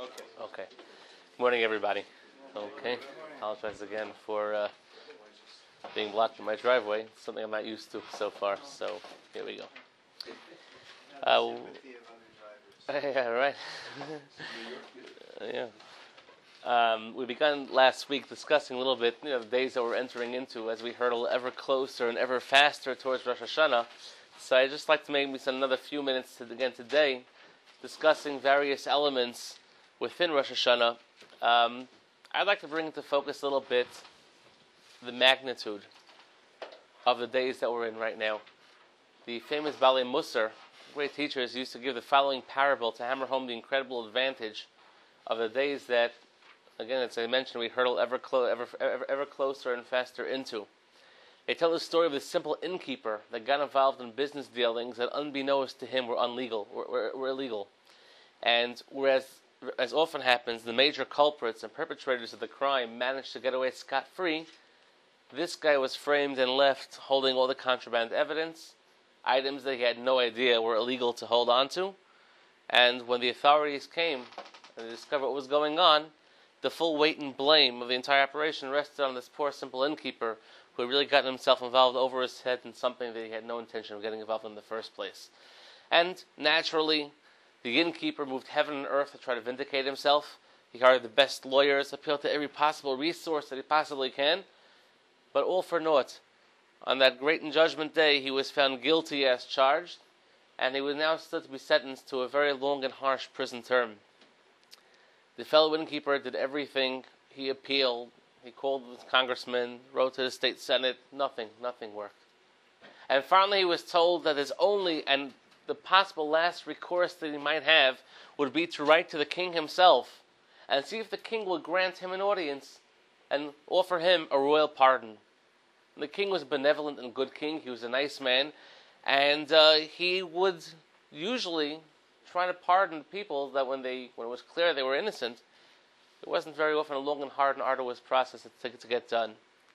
Okay. Morning, everybody. Okay. Apologize again for being blocked in my driveway. It's something I'm not used to so far. So here we go. Yeah, right. Yeah. We began last week discussing a little bit, the days that we're entering into as we hurtle ever closer and ever faster towards Rosh Hashanah. So I'd just like to maybe spend another few minutes today discussing various elements within Rosh Hashanah. I'd like to bring into focus a little bit the magnitude of the days that we're in right now. The famous Balei Musar, great teachers, used to give the following parable to hammer home the incredible advantage of the days that, again, as I mentioned, we hurtle ever closer and faster into. They tell the story of this simple innkeeper that got involved in business dealings that, unbeknownst to him, were illegal. And whereas, as often happens, the major culprits and perpetrators of the crime managed to get away scot-free, this guy was framed and left holding all the contraband evidence, items that he had no idea were illegal to hold on to. And when the authorities came and they discovered what was going on, the full weight and blame of the entire operation rested on this poor, simple innkeeper who had really gotten himself involved over his head in something that he had no intention of getting involved in the first place. And naturally, the innkeeper moved heaven and earth to try to vindicate himself. He hired the best lawyers, appealed to every possible resource that he possibly can, but all for naught. On that great and judgment day, he was found guilty as charged, and he was now still to be sentenced to a very long and harsh prison term. The fellow innkeeper did everything. He appealed. He called the congressman, wrote to the state senate. Nothing worked. And finally he was told that his only and the possible last recourse that he might have would be to write to the king himself and see if the king would grant him an audience and offer him a royal pardon. And the king was a benevolent and good king. He was a nice man, and he would usually try to pardon people that when it was clear they were innocent. It wasn't very often a long and hard and arduous process to get done.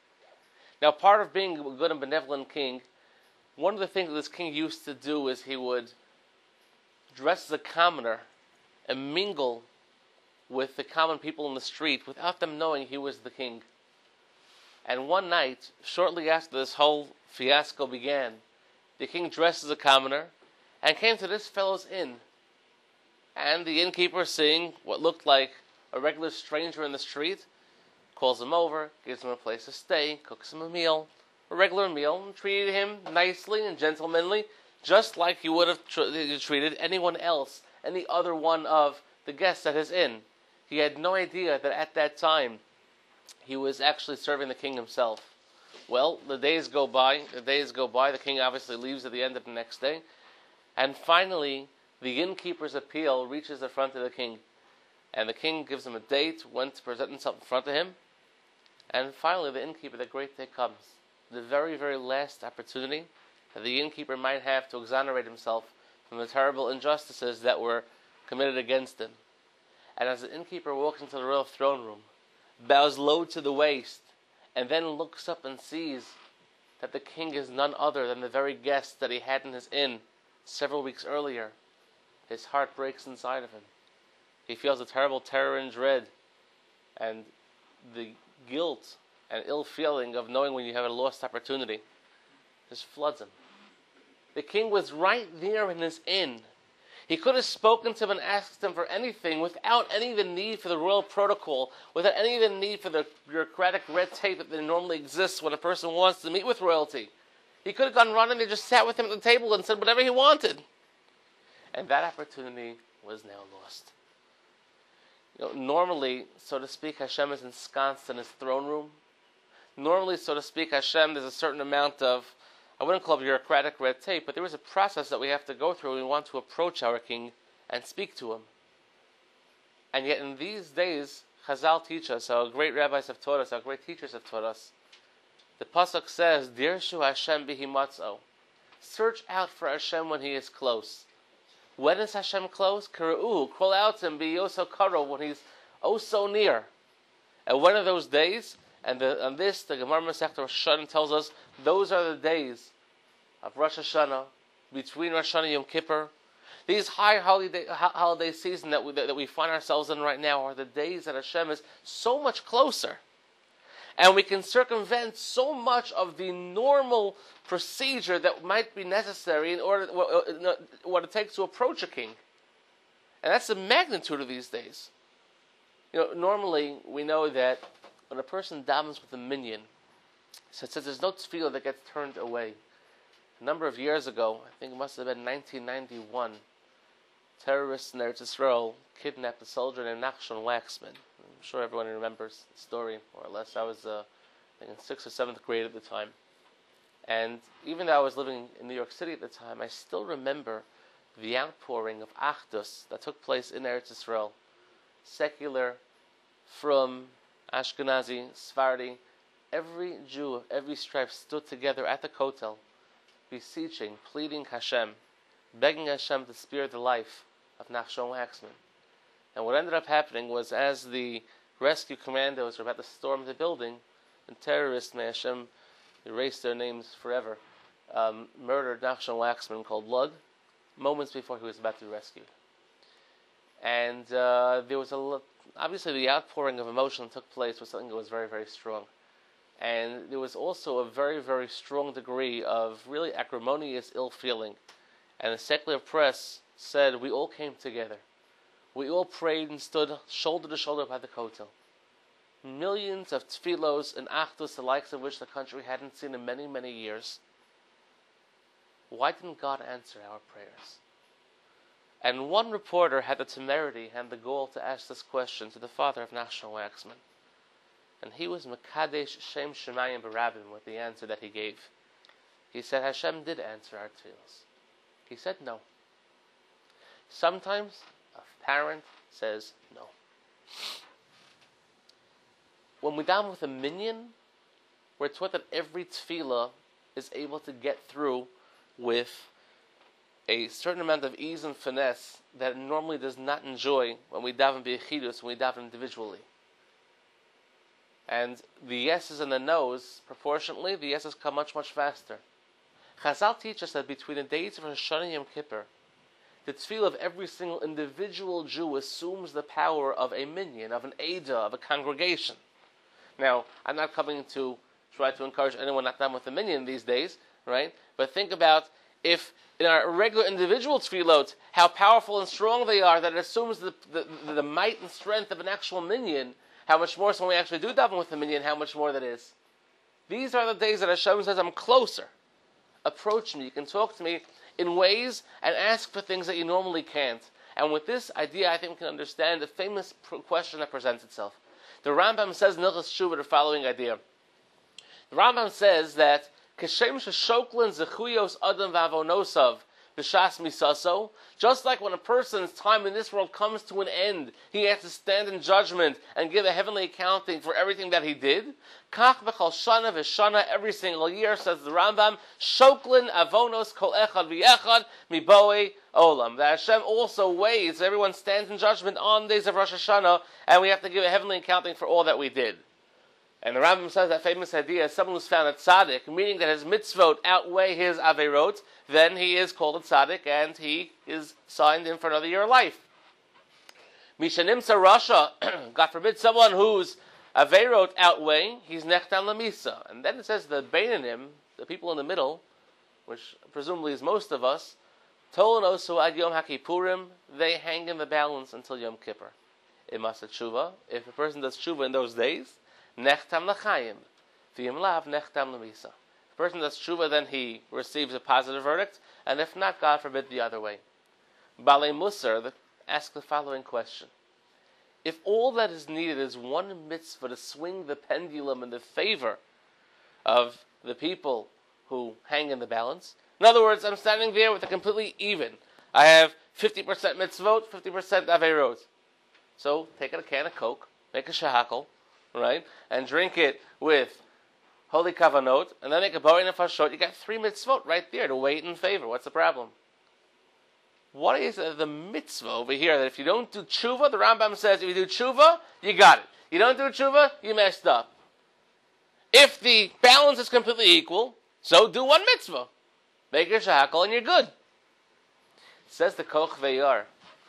Now, part of being a good and benevolent king, one of the things that this king used to do is he would dress as a commoner and mingle with the common people in the street without them knowing he was the king. And one night, shortly after this whole fiasco began, the king dressed as a commoner and came to this fellow's inn. And the innkeeper, seeing what looked like a regular stranger in the street, calls him over, gives him a place to stay, cooks him a regular meal, and treated him nicely and gentlemanly, just like he would have treated anyone else, any other one of the guests at his inn. He had no idea that at that time he was actually serving the king himself. Well, the days go by, the king obviously leaves at the end of the next day, and finally the innkeeper's appeal reaches the front of the king. And the king gives him a date when to present himself in front of him. And finally, the innkeeper, the great day comes. The very, very last opportunity that the innkeeper might have to exonerate himself from the terrible injustices that were committed against him. And as the innkeeper walks into the royal throne room, bows low to the waist, and then looks up and sees that the king is none other than the very guest that he had in his inn several weeks earlier, his heart breaks inside of him. He feels a terrible terror and dread, and the guilt and ill feeling of knowing when you have a lost opportunity just floods him. The king was right there in his inn. He could have spoken to him and asked him for anything without any of the need for the royal protocol, without any of the need for the bureaucratic red tape that normally exists when a person wants to meet with royalty. He could have gone running and just sat with him at the table and said whatever he wanted. And that opportunity was now lost. Normally, so to speak, Hashem is ensconced in his throne room. Normally, so to speak, Hashem, there's a certain amount of, I wouldn't call it bureaucratic red tape, but there is a process that we have to go through when we want to approach our king and speak to him. And yet in these days, Chazal teach us, our great rabbis have taught us, our great teachers have taught us, the Pasuk says, Dirshu Hashem bihi matzo. Search out for Hashem when he is close. When is Hashem close? Kara'uhu, crawl out to him, be yoso karo, when he's oh so near. And one of those days, and on this, the Gemara Masechta Rosh Hashanah tells us, those are the days of Rosh Hashanah, between Rosh Hashanah and Yom Kippur, These high holiday season that we find ourselves in right now are the days that Hashem is so much closer. And we can circumvent so much of the normal procedure that might be necessary in order what it takes to approach a king. And that's the magnitude of these days. Normally we know that when a person davens with a minyan, so it says there's no tefillah that gets turned away. A number of years ago, I think it must have been 1991, terrorists in Eretz Yisrael kidnapped a soldier named Nachshon Waxman. I'm sure everyone remembers the story, more or less. I was I think in 6th or 7th grade at the time. And even though I was living in New York City at the time, I still remember the outpouring of Achdus that took place in Eretz Yisrael. Secular, from Ashkenazi, Sephardi, every Jew of every stripe stood together at the Kotel, beseeching, pleading Hashem, begging Hashem to spare the life of Nachshon Waxman. And what ended up happening was, as the rescue commandos were about to storm the building, the terrorists, may Hashem erase their names forever, murdered Nachshon Waxman, called Lud, moments before he was about to be rescued. And there was obviously the outpouring of emotion that took place was something that was very, very strong. And there was also a very, very strong degree of really acrimonious ill feeling. And the secular press said we all came together. We all prayed and stood shoulder to shoulder by the Kotel. Millions of tefillos and achdus, the likes of which the country hadn't seen in many, many years. Why didn't God answer our prayers? And one reporter had the temerity and the gall to ask this question to the father of Nachshon Waxman. And he was Mekadesh Shem Shemayim Barabim with the answer that he gave. He said, Hashem did answer our tefillos. He said no. Sometimes a parent says no. When we daven with a minyan, we're taught that every tefillah is able to get through with a certain amount of ease and finesse that it normally does not enjoy when we daven b'yechidus, when we daven individually. And the yeses and the nos, proportionately, the yeses come much, much faster. Chazal teach us that between the days of Rosh Hashanah and Yom Kippur, the tefillah of every single individual Jew assumes the power of a minyan, of an Eidah, of a congregation. Now, I'm not coming to try to encourage anyone not done with a minyan these days, right? But think about if in our regular individual tefillot, how powerful and strong they are, that it assumes the might and strength of an actual minyan, how much more so when we actually do daven with a minyan, how much more that is. These are the days that Hashem says, I'm closer. Approach me. You can talk to me in ways and ask for things that you normally can't. And with this idea, I think we can understand the famous question that presents itself. The Rambam says in Hilchos Shuvah the following idea. The Rambam says that Keshem sheshoklin zechuyos adam vavonosav b'shas misaso. Just like when a person's time in this world comes to an end, he has to stand in judgment and give a heavenly accounting for everything that he did. Kach b'chal shana v'shana, every single year, says the Rambam, shoklin avonos kol echad v'echad miboei olam. That Hashem also weighs, everyone stands in judgment on the days of Rosh Hashanah, and we have to give a heavenly accounting for all that we did. And the Rambam says that famous idea, someone who's found a tzaddik, meaning that his mitzvot outweigh his averot, then he is called a tzaddik and he is signed in for another year of life. Mishanimsa Rasha, God forbid, someone whose averot outweigh, he's nechtam lamisa. And then it says the Beinanim, the people in the middle, which presumably is most of us, Tolonosu ad Yom HaKippurim, they hang in the balance until Yom Kippur. Imasa tshuva, if a person does tshuva in those days, nechtam lachayim, v'yim lav nechtam lamisa. If a person does tshuva, then he receives a positive verdict, and if not, God forbid, the other way. Balei Musar asks the following question. If all that is needed is one mitzvah to swing the pendulum in the favor of the people who hang in the balance, in other words, I'm standing there with a completely even. I have 50% mitzvot, 50% averot. So take a can of Coke, make a shahakal, right, and drink it with holy kavanot, and then make a borei nefashot. You got 3 mitzvot right there to wait in favor. What's the problem? What is the mitzvah over here that if you don't do tshuva, the Rambam says if you do tshuva, you got it. You don't do tshuva, you messed up. If the balance is completely equal, so do one mitzvah. Make your shahakal and you're good. Says the Koch Veyar,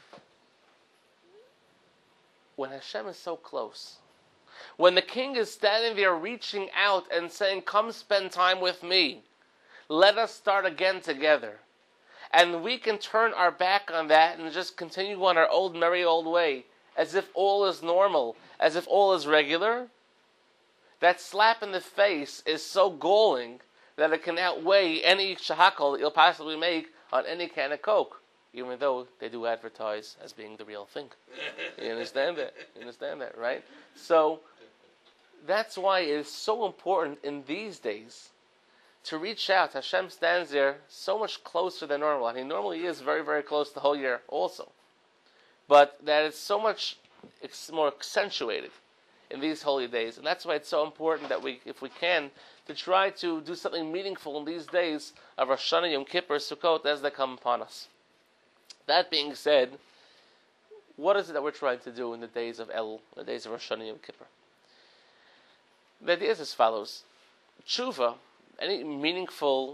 when Hashem is so close, when the king is standing there reaching out and saying, come spend time with me, let us start again together, and we can turn our back on that and just continue on our old merry old way, as if all is normal, as if all is regular, that slap in the face is so galling that it can outweigh any shahakal that you'll possibly make on any can of Coke, even though they do advertise as being the real thing. You understand that? You understand that, right? So that's why it is so important in these days to reach out. Hashem stands there so much closer than normal. I mean, normally he is very, very close the whole year also. But that it's so much more accentuated in these holy days. And that's why it's so important that we, if we can, to try to do something meaningful in these days of Rosh Hashanah, Yom Kippur, Sukkot, as they come upon us. That being said, what is it that we're trying to do in the days of the days of Rosh Hashanah, Yom Kippur? The idea is as follows. Tshuva, any meaningful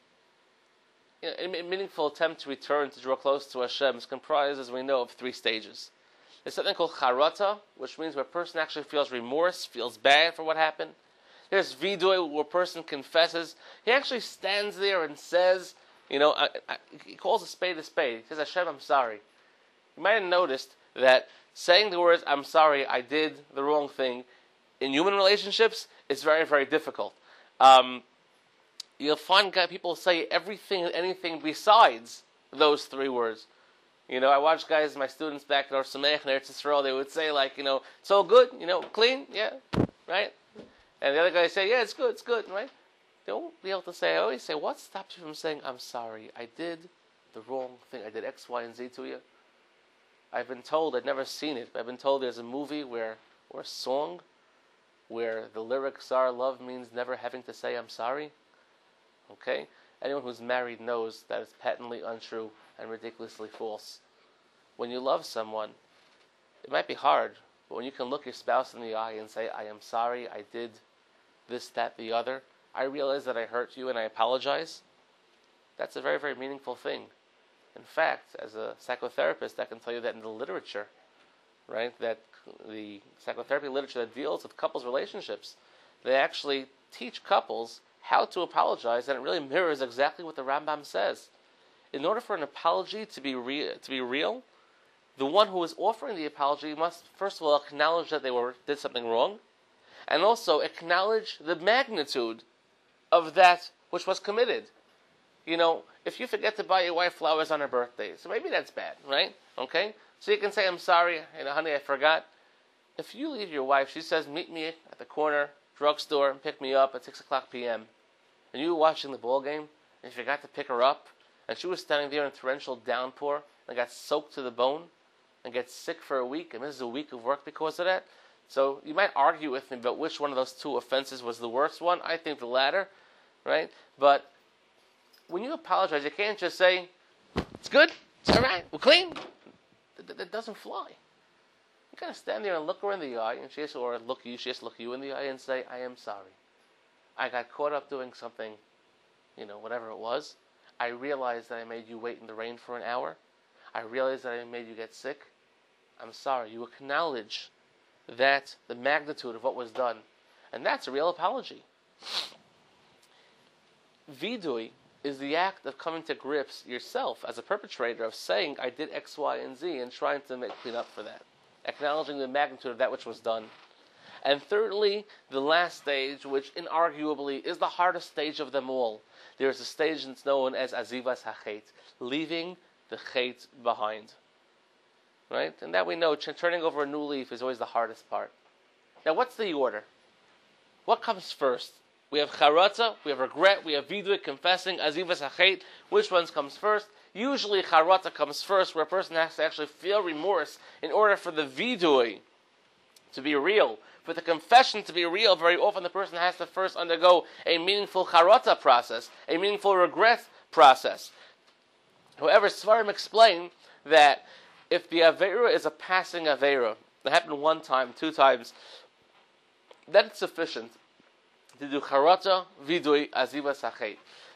attempt to return, to draw close to Hashem, is comprised, as we know, of 3 stages. There's something called charata, which means where a person actually feels remorse, feels bad for what happened. There's vidui, where a person confesses. He actually stands there and says, he calls a spade a spade. He says, Hashem, I'm sorry. You might have noticed that saying the words, I'm sorry, I did the wrong thing, in human relationships, is very, very difficult. You'll find people say everything and anything besides those 3 words. I watch guys, my students back at Or Sameach and Eretz Yisrael, they would say it's all good, clean, yeah, right? And the other guys say, yeah, it's good, right? They won't be able to say, I always say, what stops you from saying, I'm sorry, I did the wrong thing, I did X, Y, and Z to you? I've been told, I've never seen it, but I've been told there's a movie or a song where the lyrics are, love means never having to say I'm sorry. Okay? Anyone who's married knows that it's patently untrue and ridiculously false. When you love someone, it might be hard, but when you can look your spouse in the eye and say, I am sorry, I did this, that, the other, I realize that I hurt you and I apologize, that's a very, very meaningful thing. In fact, as a psychotherapist, I can tell you that in the literature, right, that the psychotherapy literature that deals with couples' relationships, they actually teach couples how to apologize, and it really mirrors exactly what the Rambam says. In order for an apology to be real, the one who is offering the apology must, first of all, acknowledge that they did something wrong, and also acknowledge the magnitude of that which was committed. If you forget to buy your wife flowers on her birthday, so maybe that's bad, right? Okay? So you can say, I'm sorry, honey, I forgot. If you leave your wife, she says, meet me at the corner drugstore and pick me up at 6 o'clock p.m., and you were watching the ball game, and you forgot to pick her up, and she was standing there in a torrential downpour, and got soaked to the bone, and gets sick for a week, and misses a week of work because of that. So you might argue with me about which one of those 2 offenses was the worst one. I think the latter, right? But when you apologize, you can't just say, it's good, it's all right, we're clean. That doesn't fly. You gotta stand there and look her in the eye, and she has to look you in the eye and say, I am sorry. I got caught up doing something, whatever it was. I realized that I made you wait in the rain for an hour. I realized that I made you get sick. I'm sorry. You acknowledge that the magnitude of what was done. And that's a real apology. Vidui is the act of coming to grips yourself as a perpetrator of saying, I did X, Y, and Z, and trying to clean up for that. Acknowledging the magnitude of that which was done. And thirdly, the last stage, which inarguably is the hardest stage of them all. There is a stage that's known as Azivas HaChet, leaving the Chet behind. Right? And that we know, turning over a new leaf is always the hardest part. Now, what's the order? What comes first? We have Charata, we have regret, we have Vidui, confessing, Azivas HaChet. Which ones comes first? Usually Charata comes first, where a person has to actually feel remorse in order for the Vidui to be real. For the confession to be real, very often the person has to first undergo a meaningful Charata process, a meaningful regret process. However, Svarim explain that if the Aveira is a passing Aveira, that happened 1 time, 2 times, then it's sufficient to do Charata, Vidui, Azivas HaChet.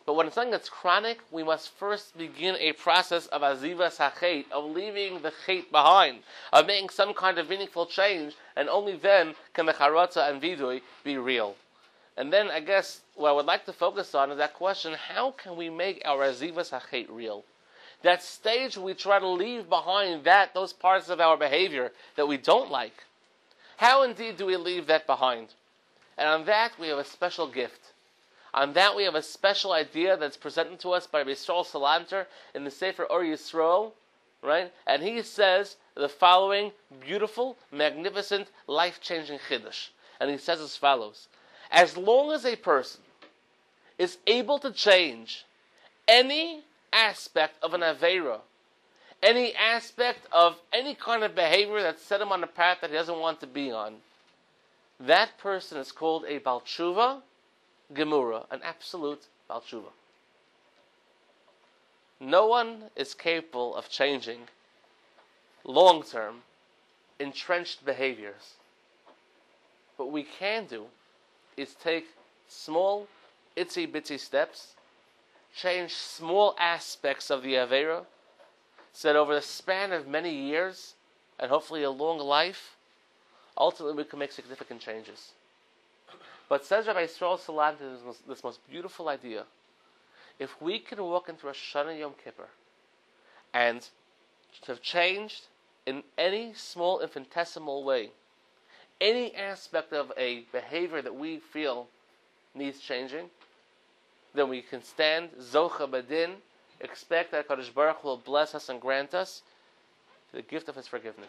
But when it's something that's chronic, we must first begin a process of azivas hachet, of leaving the chet behind, of making some kind of meaningful change, and only then can the charata and vidui be real. And then I guess what I would like to focus on is that question: how can we make our azivas hachet real? That stage where we try to leave behind those parts of our behavior that we don't like. How indeed do we leave that behind? And on that we have a special gift. On that we have a special idea that's presented to us by Yisrael Salanter in the Sefer Or Yisrael, right? And he says the following beautiful, magnificent, life-changing chiddush. And he says as follows: as long as a person is able to change any aspect of an aveira, any aspect of any kind of behavior that set him on a path that he doesn't want to be on, that person is called a Bal Tshuva Gemura, an absolute Bal Tshuva. No one is capable of changing long-term, entrenched behaviors. What we can do is take small, itsy-bitsy steps, change small aspects of the Aveira, so that over the span of many years, and hopefully a long life, ultimately we can make significant changes. But says Rabbi Yisrael Salanter this most beautiful idea: if we can walk into Rosh Hashanah Yom Kippur and have changed in any small infinitesimal way any aspect of a behavior that we feel needs changing, then we can stand Zocha Badin, expect that HaKadosh Baruch Hu will bless us and grant us the gift of His forgiveness.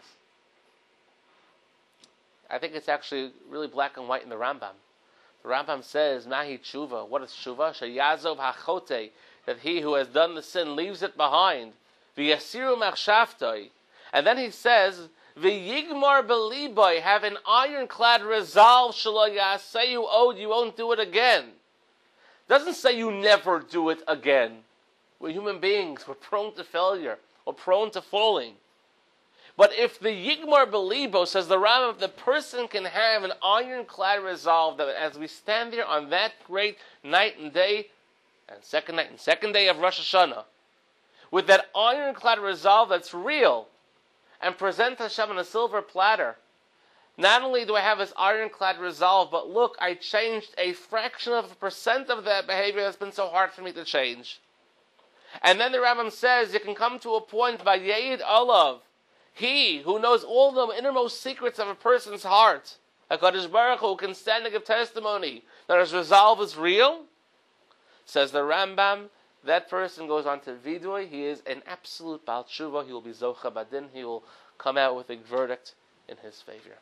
I think it's actually really black and white in the Rambam. The Rambam says, Mahi tshuva. What is tshuva? Sheyazov hachote. That he who has done the sin leaves it behind. V'yasiru machshavtoi. And then he says, V'yigmar beliboy. Have an ironclad resolve. Shelo yaseyu od. You won't do it again. Doesn't say you never do it again. We're human beings. We're prone to failure. We're prone to falling. But if the Yigmar Belibo, says the Rambam, the person can have an ironclad resolve that as we stand there on that great night and day, and second day of Rosh Hashanah, with that ironclad resolve that's real, and present Hashem on a silver platter, not only do I have this ironclad resolve, but look, I changed a fraction of a percent of that behavior that's been so hard for me to change. And then the Rambam says, you can come to a point by Yeid Olav, he who knows all the innermost secrets of a person's heart, HaKadosh Baruch Hu, can stand and give testimony that his resolve is real, says the Rambam, that person goes on to Vidui, he is an absolute Baal Tshuva, he will be Zocha Badin, he will come out with a verdict in his favor.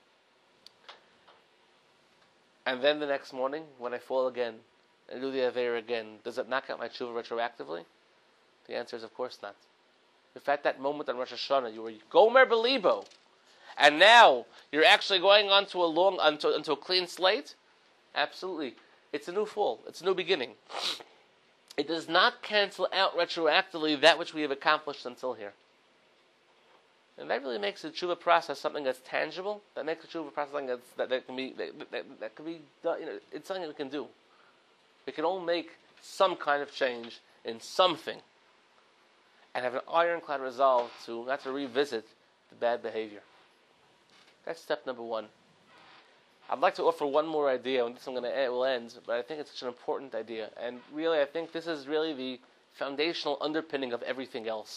And then the next morning, when I fall again, and do the Aveir again, does it knock out my Tshuva retroactively? The answer is of course not. If at that moment on Rosh Hashanah you were Gomer Belibo, and now you're actually going on to onto a clean slate, absolutely, it's a new fall, it's a new beginning. It does not cancel out retroactively that which we have accomplished until here. And that really makes the tshuva process something that's tangible. That makes the tshuva process something that can be done. It's something we can do. We can all make some kind of change in something, and have an ironclad resolve to not to revisit the bad behavior. That's step number one. I'd like to offer one more idea, and this will end, but I think it's such an important idea. And really, I think this is really the foundational underpinning of everything else.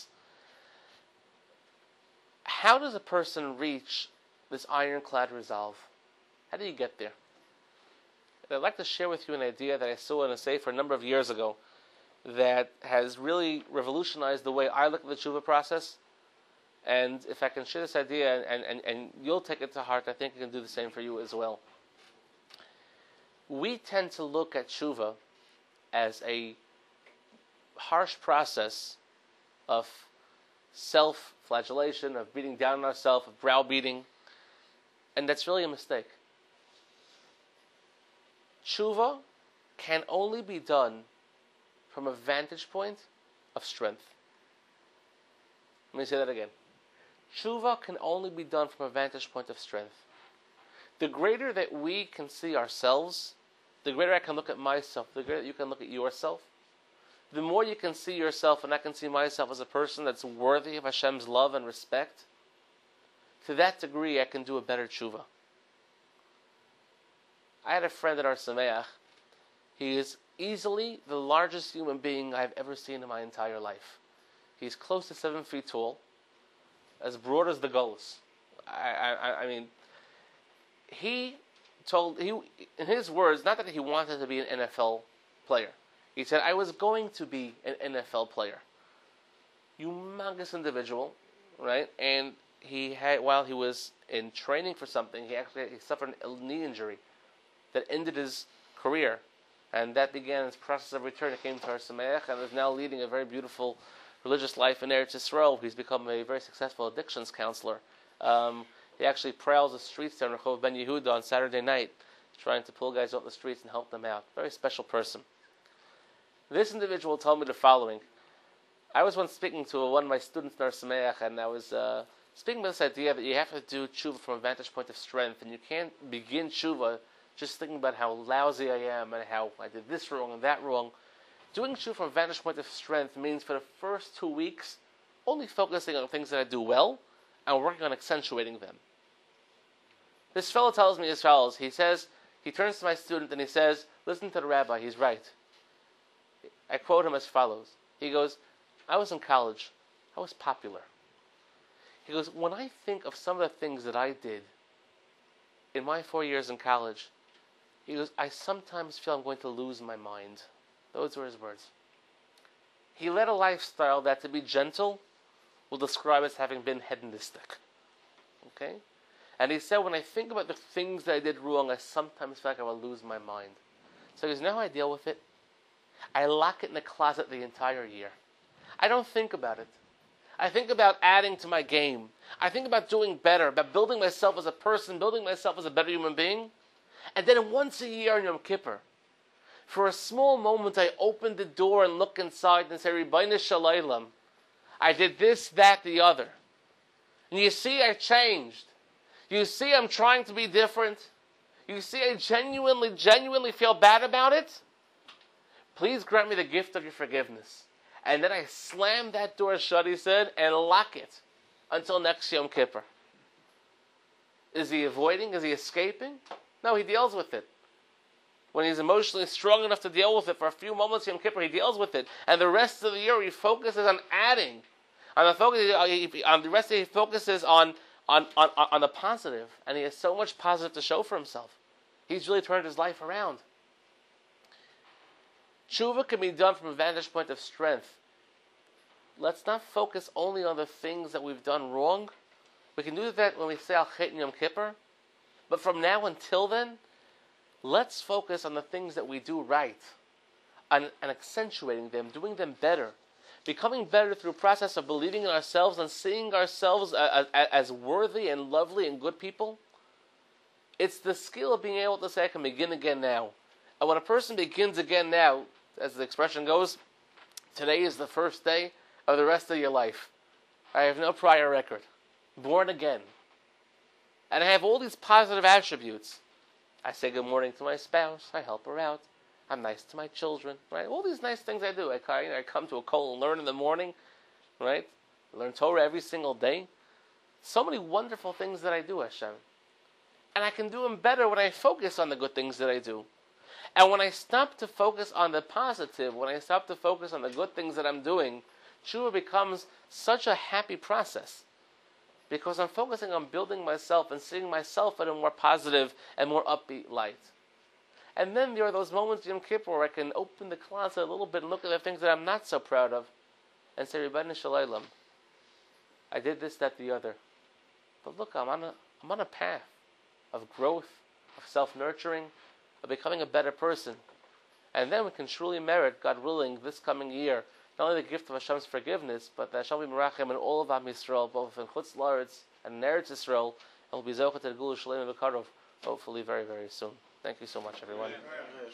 How does a person reach this ironclad resolve? How do you get there? And I'd like to share with you an idea that I saw in a sefer a number of years ago that has really revolutionized the way I look at the tshuva process. And if I can share this idea and you'll take it to heart, I think it can do the same for you as well. We tend to look at tshuva as a harsh process of self-flagellation, of beating down on ourselves, of browbeating. And that's really a mistake. Tshuva can only be done from a vantage point of strength. Let me say that again. Tshuva can only be done from a vantage point of strength. The greater that we can see ourselves, the greater I can look at myself, the greater you can look at yourself, the more you can see yourself, and I can see myself as a person that's worthy of Hashem's love and respect, to that degree I can do a better tshuva. I had a friend at our Sameach. He is easily the largest human being I've ever seen in my entire life. He's close to 7 feet tall, as broad as the Golas. I mean, he told, in his words, not that he wanted to be an NFL player. He said, I was going to be an NFL player. Humongous individual, right? And he had, while he was in training for something, he suffered a knee injury that ended his career. And that began his process of return. He came to our Sameach and is now leading a very beautiful religious life in Eretz Yisrael. He's become a very successful addictions counselor. He actually prowls the streets there in Rehov Ben Yehuda on Saturday night, trying to pull guys off the streets and help them out. Very special person. This individual told me the following. I was once speaking to one of my students in our Sameach, and I was speaking about this idea that you have to do tshuva from a vantage point of strength, and you can't begin tshuva just thinking about how lousy I am and how I did this wrong and that wrong. Doing tshuva from a vantage point of strength means for the first 2 weeks only focusing on things that I do well and working on accentuating them. This fellow tells me as follows. He says, he turns to my student and he says, listen to the rabbi, he's right. I quote him as follows. He goes, I was in college. I was popular. He goes, when I think of some of the things that I did in my 4 years in college, he goes, I sometimes feel I'm going to lose my mind. Those were his words. He led a lifestyle that, to be gentle, will describe as having been hedonistic. Okay? And he said, when I think about the things that I did wrong, I sometimes feel like I will lose my mind. So he goes, you know how I deal with it? I lock it in the closet the entire year. I don't think about it. I think about adding to my game. I think about doing better, about building myself as a person, building myself as a better human being. And then once a year on Yom Kippur, for a small moment, I open the door and look inside and say, Ribbono Shel Olam, I did this, that, the other. And you see I changed. You see I'm trying to be different. You see I genuinely feel bad about it. Please grant me the gift of your forgiveness. And then I slam that door shut, he said, and lock it until next Yom Kippur. Is he avoiding? Is he escaping? No, he deals with it. When he's emotionally strong enough to deal with it, for a few moments Yom Kippur, he deals with it. And the rest of the year, he focuses on adding. On the rest of the year, he focuses on the positive. And he has so much positive to show for himself. He's really turned his life around. Tshuva can be done from a vantage point of strength. Let's not focus only on the things that we've done wrong. We can do that when we say Al Chet in Yom Kippur. But from now until then, let's focus on the things that we do right. And accentuating them, doing them better. Becoming better through a process of believing in ourselves and seeing ourselves as worthy and lovely and good people. It's the skill of being able to say, I can begin again now. And when a person begins again now, as the expression goes, today is the first day of the rest of your life. I have no prior record. Born again. And I have all these positive attributes. I say good morning to my spouse. I help her out. I'm nice to my children. Right? All these nice things I do. I come to a kol and learn in the morning. Right? I learn Torah every single day. So many wonderful things that I do, Hashem. And I can do them better when I focus on the good things that I do. And when I stop to focus on the positive, when I stop to focus on the good things that I'm doing, tshuva becomes such a happy process. Because I'm focusing on building myself and seeing myself in a more positive and more upbeat light. And then there are those moments in Yom Kippur where I can open the closet a little bit and look at the things that I'm not so proud of and say, Ribbono Shel Olam, I did this, that, the other. But look, I'm on a path of growth, of self-nurturing, of becoming a better person. And then we can truly merit, God willing, this coming year, not only the gift of Hashem's forgiveness, but that Hashem be merachem in all of Am Yisrael, both in Chutz La'aretz and in Eretz Yisrael, and will be zocheh to the Gula Shalem and Bekarov, hopefully very, very soon. Thank you so much, everyone.